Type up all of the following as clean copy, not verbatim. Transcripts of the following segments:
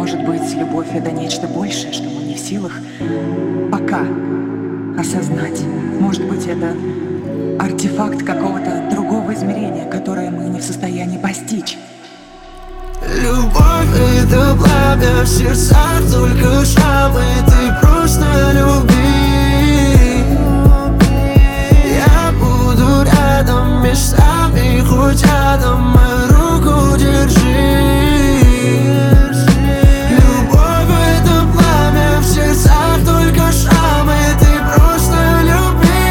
Может быть, любовь — это нечто большее, что мы не в силах пока осознать. Может быть, это артефакт какого-то другого измерения, которое мы не в состоянии постичь. Любовь — это пламя в сердцах, только шрамы, ты просто люби. Я буду рядом местами, хоть рядом мою руку держи. Любовь — это пламя в сердцах, только шрамы, ты просто люби.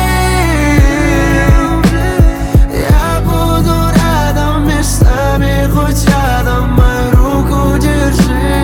Я буду рядом местами, хоть рядом мою руку держи.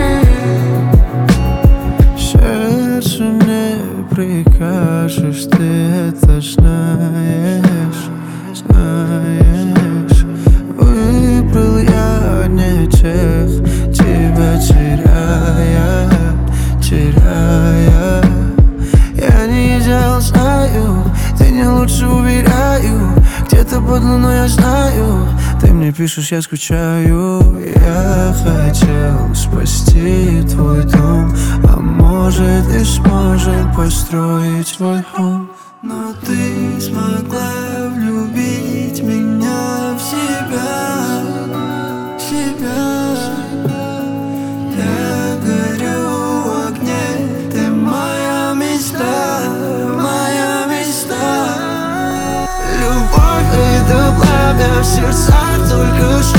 Сердцу не прикажешь, ты это знаешь, знаешь. Выбрал я не тех, тебя теряя, теряя. Я не идеал, знаю, ты не лучше, уверяю. Где-то под луной я знаю, ты мне пишешь, я скучаю. Я хотел спасти твой дом, а может и сможем построить свой хом. Но ты смогла влюбить меня в себя, себя. Я горю в огне, ты моя мечта, моя мечта. Любовь — это пламя в сердцах, только